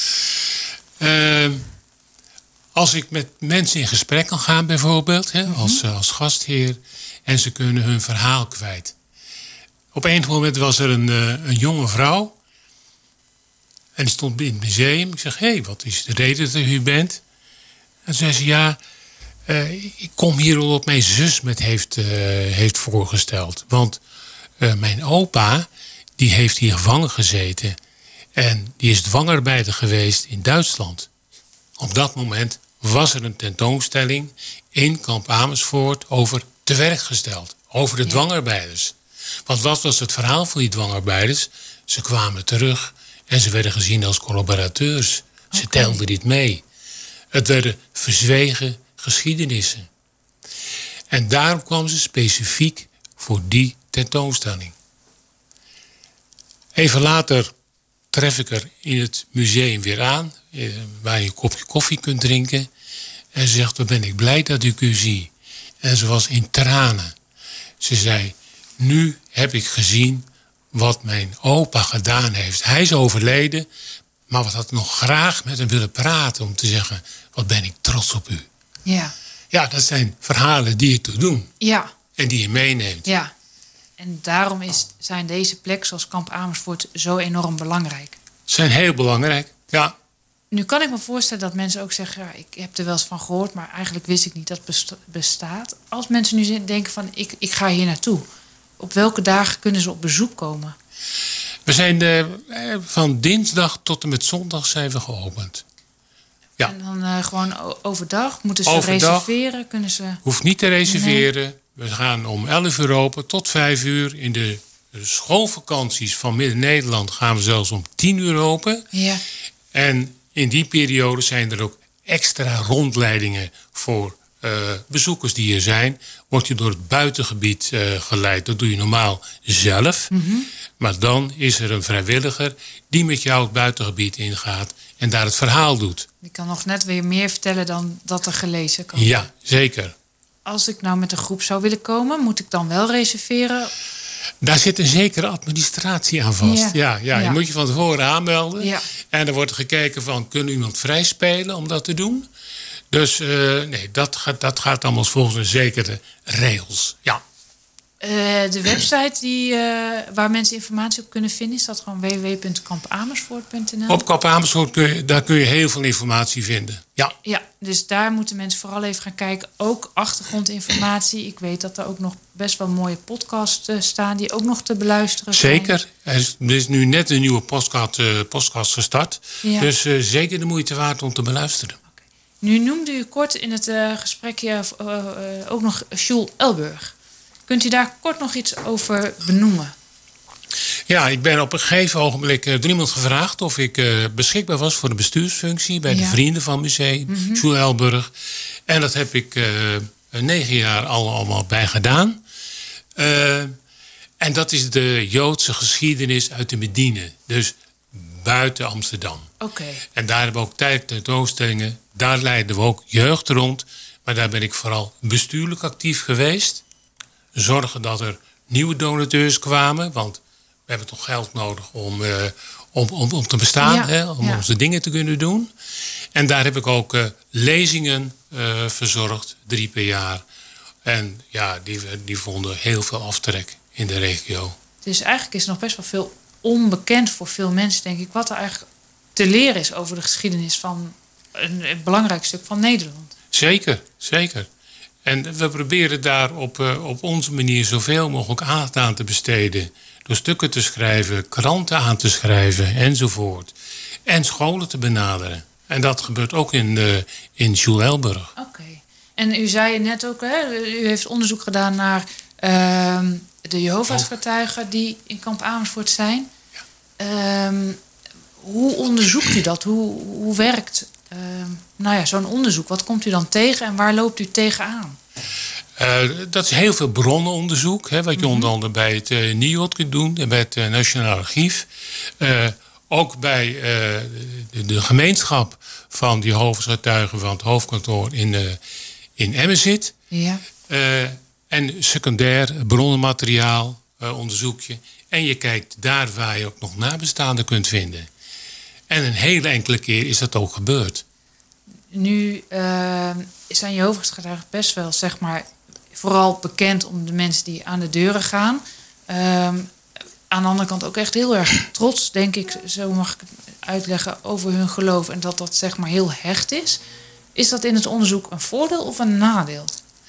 Uh, als ik met mensen in gesprek kan gaan bijvoorbeeld, hè, mm-hmm. als, als gastheer, en ze kunnen hun verhaal kwijt. Op een moment was er een, uh, een jonge vrouw en die stond in het museum. Ik zeg: hé, hey, wat is de reden dat u hier bent? En zei ze: ja, Uh, ik kom hier omdat mijn zus me heeft, uh, heeft voorgesteld. Want uh, mijn opa, die heeft hier gevangen gezeten. En die is dwangarbeider geweest in Duitsland. Op dat moment was er een tentoonstelling in kamp Amersfoort over tewerkgesteld. Over de ja. dwangarbeiders. Want wat was het verhaal van die dwangarbeiders? Ze kwamen terug en ze werden gezien als collaborateurs. Ze okay. telden niet mee. Het werden verzwegen geschiedenissen. En daarom kwam ze specifiek voor die tentoonstelling. Even later tref ik er in het museum weer aan, waar je een kopje koffie kunt drinken. En ze zegt, wat ben ik blij dat ik u zie. En ze was in tranen. Ze zei, nu heb ik gezien wat mijn opa gedaan heeft. Hij is overleden, maar wat had nog graag met hem willen praten om te zeggen, wat ben ik trots op u. Ja. Ja, dat zijn verhalen die je te doen. Ja. En die je meeneemt. Ja. En daarom is, zijn deze plekken zoals Kamp Amersfoort zo enorm belangrijk. Ze zijn heel belangrijk, ja. Nu kan ik me voorstellen dat mensen ook zeggen, ja, ik heb er wel eens van gehoord, maar eigenlijk wist ik niet dat het bestaat. Als mensen nu denken van, ik, ik ga hier naartoe. Op welke dagen kunnen ze op bezoek komen? We zijn de, van dinsdag tot en met zondag zijn we geopend. Ja. En dan uh, gewoon overdag? Moeten ze overdag, reserveren? Kunnen ze... Hoeft niet te reserveren. Nee. We gaan om elf uur open tot vijf uur. In de schoolvakanties van Midden-Nederland gaan we zelfs om tien uur open. Ja. En in die periode zijn er ook extra rondleidingen voor uh, bezoekers die er zijn. Word je door het buitengebied uh, geleid. Dat doe je normaal zelf. Mm-hmm. Maar dan is er een vrijwilliger die met jou het buitengebied ingaat en daar het verhaal doet. Die kan nog net weer meer vertellen dan dat er gelezen kan. Ja, zeker. Als ik nou met een groep zou willen komen, moet ik dan wel reserveren? Daar zit een zekere administratie aan vast. Ja, ja, ja, ja. Je moet je van tevoren aanmelden. Ja. En er wordt gekeken van, kan iemand vrij spelen om dat te doen? Dus uh, nee, dat gaat, dat gaat allemaal volgens een zekere regels. Ja. Uh, de website die, uh, waar mensen informatie op kunnen vinden, is dat gewoon w w w punt kamp amersfoort punt n l? Op Kamp Amersfoort kun je, daar kun je heel veel informatie vinden. Ja. Ja, dus daar moeten mensen vooral even gaan kijken. Ook achtergrondinformatie. Ik weet dat er ook nog best wel mooie podcasts uh, staan die ook nog te beluisteren zijn. Zeker. Er is, er is nu net een nieuwe podcast, uh, podcast gestart. Ja. Dus uh, zeker de moeite waard om te beluisteren. Okay. Nu noemde u kort in het uh, gesprekje uh, uh, ook nog Jules Elburg. Kunt u daar kort nog iets over benoemen? Ja, ik ben op een gegeven ogenblik uh, door iemand gevraagd of ik uh, beschikbaar was voor de bestuursfunctie bij de Ja. Vrienden van het Museum, Mm-hmm. Jules Elburg. En dat heb ik uh, negen jaar al allemaal bij gedaan. Uh, en dat is de Joodse geschiedenis uit de Medine. Dus buiten Amsterdam. Oké. Okay. En daar hebben we ook tijd tentoonstellingen. Daar leiden we ook jeugd rond. Maar daar ben ik vooral bestuurlijk actief geweest. Zorgen dat er nieuwe donateurs kwamen. Want we hebben toch geld nodig om, uh, om, om, om te bestaan. Ja, hè, om ja. onze dingen te kunnen doen. En daar heb ik ook uh, lezingen uh, verzorgd. Drie per jaar. En ja, die, die vonden heel veel aftrek in de regio. Dus eigenlijk is er nog best wel veel onbekend voor veel mensen, denk ik. Wat er eigenlijk te leren is over de geschiedenis van een, een belangrijk stuk van Nederland. Zeker, zeker. En we proberen daar op, uh, op onze manier zoveel mogelijk aandacht aan te besteden. Door stukken te schrijven, kranten aan te schrijven enzovoort. En scholen te benaderen. En dat gebeurt ook in, uh, in Jules Elburg. Oké. Okay. En u zei net ook, hè, u heeft onderzoek gedaan naar uh, de Jehovah's getuigen die in Kamp Amersfoort zijn. Ja. Um, hoe onderzoekt u dat? Hoe, hoe werkt uh, nou ja, zo'n onderzoek? Wat komt u dan tegen en waar loopt u tegenaan? Uh, dat is heel veel bronnenonderzoek. Hè, wat je mm-hmm. onder andere bij het uh, N I O D kunt doen. En bij het uh, Nationaal Archief. Uh, ook bij uh, de, de gemeenschap van de Jehovah's getuigen van het hoofdkantoor in, uh, in Emmen zit. Ja. Uh, en secundair bronnenmateriaal uh, onderzoek je. En je kijkt daar waar je ook nog nabestaanden kunt vinden. En een hele enkele keer is dat ook gebeurd. Nu uh, zijn Jehovah's getuigen best wel, zeg maar, vooral bekend om de mensen die aan de deuren gaan. Uh, aan de andere kant ook echt heel erg trots, denk ik, zo mag ik het uitleggen, over hun geloof. En dat dat, zeg maar, heel hecht is. Is dat in het onderzoek een voordeel of een nadeel?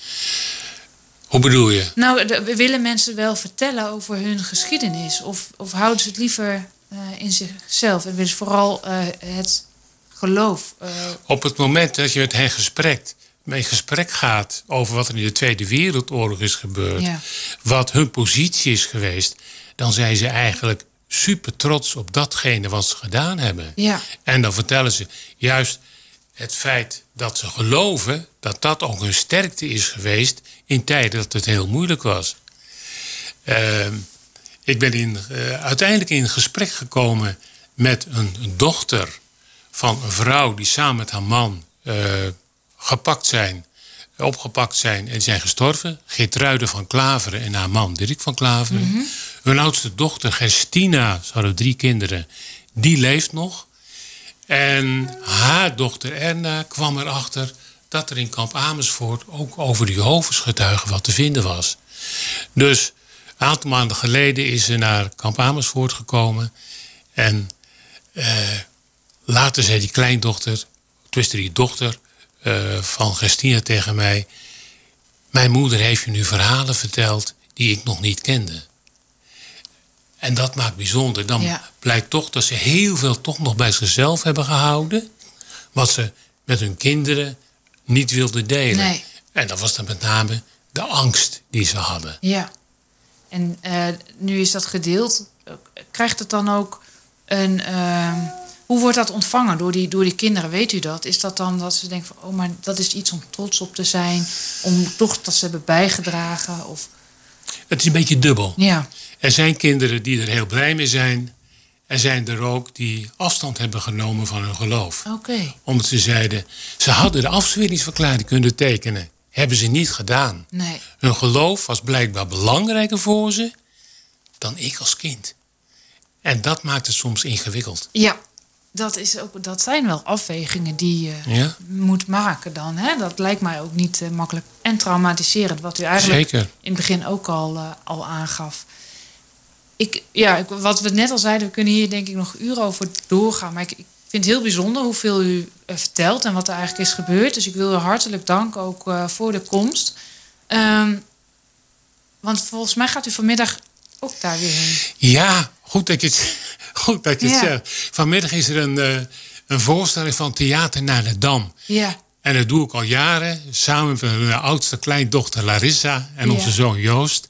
Hoe bedoel je? Nou, de, willen mensen wel vertellen over hun geschiedenis? Of, of houden ze het liever uh, in zichzelf? En willen ze vooral uh, het geloof? Uh... Op het moment dat je met hen gesprek, met gesprek gaat over wat er in de Tweede Wereldoorlog is gebeurd. Ja. Wat hun positie is geweest. Dan zijn ze eigenlijk super trots op datgene wat ze gedaan hebben. Ja. En dan vertellen ze juist het feit dat ze geloven dat dat ook hun sterkte is geweest in tijden dat het heel moeilijk was. Uh, Ik ben in, uh, uiteindelijk in gesprek gekomen met een, een dochter van een vrouw die samen met haar man uh, gepakt zijn, opgepakt zijn en zijn gestorven. Geertruide van Klaveren en haar man Dirk van Klaveren. Mm-hmm. Hun oudste dochter Gerstina, ze hadden drie kinderen, die leeft nog. En haar dochter Erna kwam erachter dat er in kamp Amersfoort ook over de Jehovah's-getuigen wat te vinden was. Dus een aantal maanden geleden is ze naar kamp Amersfoort gekomen. En uh, later zei die kleindochter, tussen die dochter uh, van Christina tegen mij: mijn moeder heeft je nu verhalen verteld die ik nog niet kende. En dat maakt bijzonder. Dan ja. blijkt toch dat ze heel veel toch nog bij zichzelf hebben gehouden. Wat ze met hun kinderen niet wilden delen. Nee. En dat was dan met name de angst die ze hadden. Ja. En uh, nu is dat gedeeld. Krijgt het dan ook een... Uh, hoe wordt dat ontvangen door die, door die kinderen? Weet u dat? Is dat dan dat ze denken van... oh, maar dat is iets om trots op te zijn. Om toch dat ze hebben bijgedragen? Of... Het is een beetje dubbel. Ja. Er zijn kinderen die er heel blij mee zijn. Er zijn er ook die afstand hebben genomen van hun geloof. Oké. Okay. Omdat ze zeiden, ze hadden de afzweringsverklaring kunnen tekenen. Hebben ze niet gedaan. Nee. Hun geloof was blijkbaar belangrijker voor ze dan ik als kind. En dat maakt het soms ingewikkeld. Ja, dat, is ook, dat zijn wel afwegingen die je ja? moet maken dan. Hè? Dat lijkt mij ook niet uh, makkelijk en traumatiserend. Wat u eigenlijk Zeker. in het begin ook al, uh, al aangaf. Ik, ja, ik, wat we net al zeiden, we kunnen hier denk ik nog uren over doorgaan. Maar ik, ik vind het heel bijzonder hoeveel u uh, vertelt en wat er eigenlijk is gebeurd. Dus ik wil u hartelijk danken ook uh, voor de komst. Um, want volgens mij gaat u vanmiddag ook daar weer heen. Ja, goed dat je het, goed dat je ja. het zegt. Vanmiddag is er een, uh, een voorstelling van Theater naar de Dam. Ja. En dat doe ik al jaren, samen met mijn oudste kleindochter Larissa en ja. onze zoon Joost.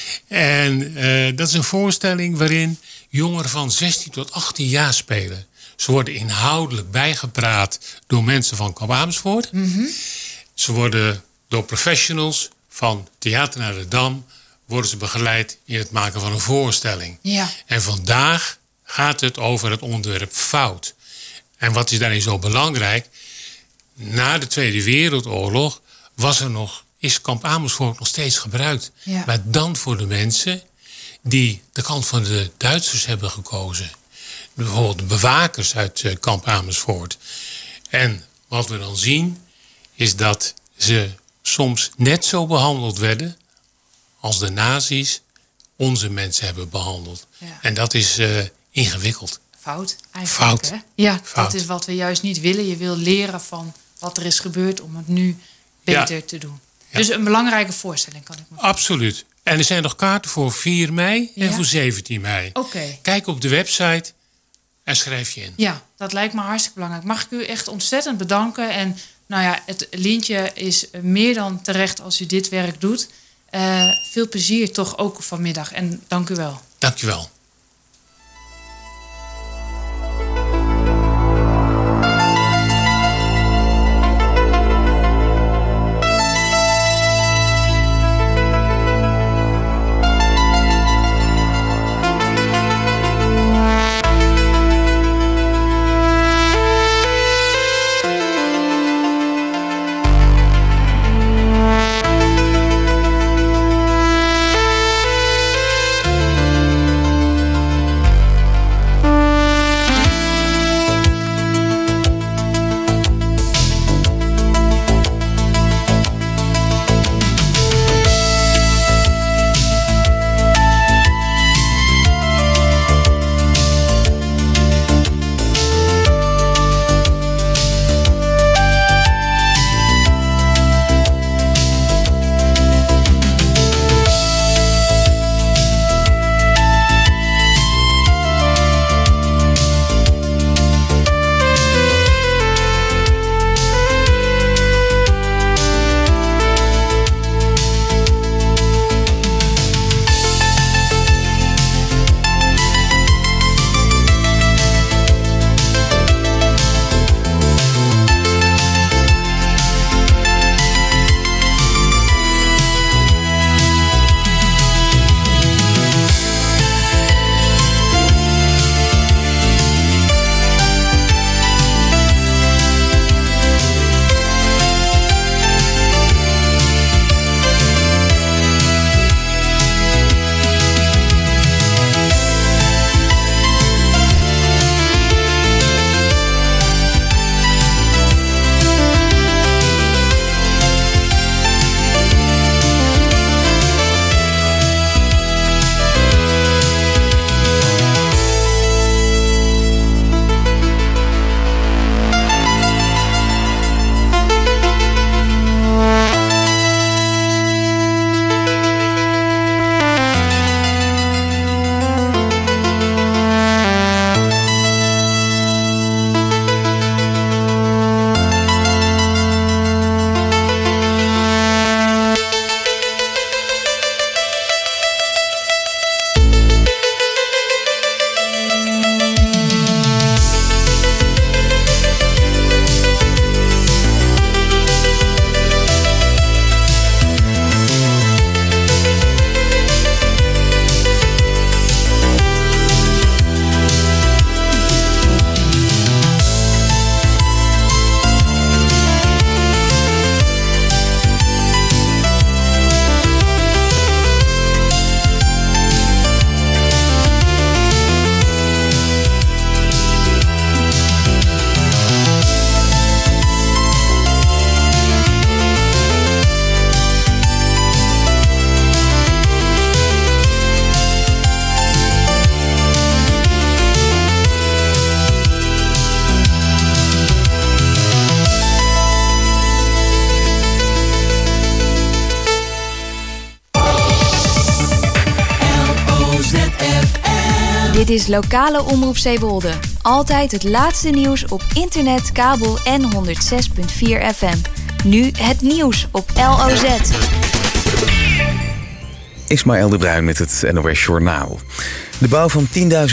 En uh, dat is een voorstelling waarin jongeren van zestien tot achttien jaar spelen. Ze worden inhoudelijk bijgepraat door mensen van kamp Amersfoort. Mm-hmm. Ze worden door professionals van Theater naar de Dam worden ze begeleid in het maken van een voorstelling. Ja. En vandaag gaat het over het onderwerp fout. En wat is daarin zo belangrijk? Na de Tweede Wereldoorlog was er nog, is kamp Amersfoort nog steeds gebruikt. Ja. Maar dan voor de mensen die de kant van de Duitsers hebben gekozen. Bijvoorbeeld de bewakers uit uh, kamp Amersfoort. En wat we dan zien is dat ze soms net zo behandeld werden als de nazi's onze mensen hebben behandeld. Ja. En dat is uh, ingewikkeld. Fout eigenlijk. Fout. Hè? Ja, Fout. Dat is wat we juist niet willen. Je wil leren van wat er is gebeurd om het nu beter ja. te doen. Ja. Dus een belangrijke voorstelling kan ik me Absoluut. En er zijn nog kaarten voor vier mei en ja? voor zeventien mei. Oké. Okay. Kijk op de website en schrijf je in. Ja, dat lijkt me hartstikke belangrijk. Mag ik u echt ontzettend bedanken. En nou ja, het lintje is meer dan terecht als u dit werk doet. Uh, veel plezier toch ook vanmiddag. En dank u wel. Dank u wel. Dit is Lokale Omroep Zeewolde. Altijd het laatste nieuws op internet, kabel en honderd zes komma vier F M. Nu het nieuws op L O Z. Ismaël de Bruin met het N O S Journaal. De bouw van tienduizend